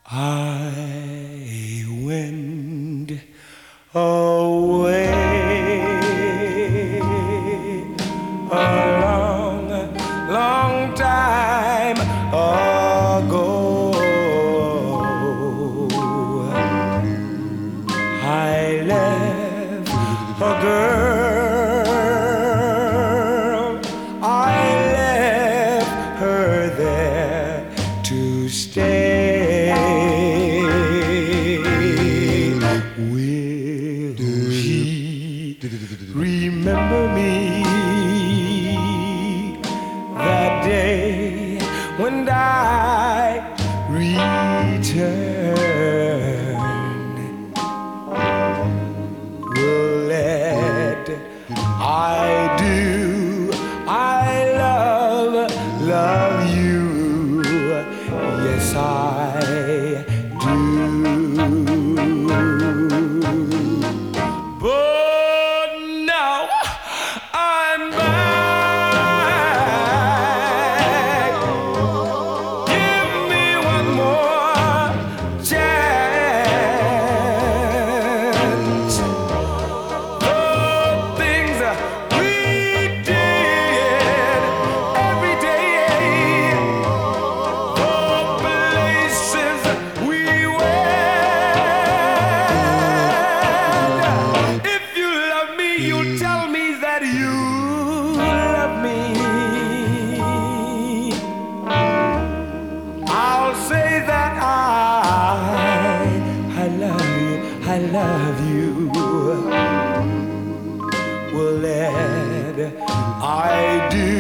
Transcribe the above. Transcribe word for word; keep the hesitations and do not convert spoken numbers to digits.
I went away a long, long time ago. I left a girl, I left her there to stay. Will she remember me that day when I returned? Will let I do, I love, love you. Yes, I do. But now I'm back. Give me one more chance. The things we did every day, the places we went. If you love me, you tell me that you love me. I'll say that I, I love you, I love you. Well, Ed, I do.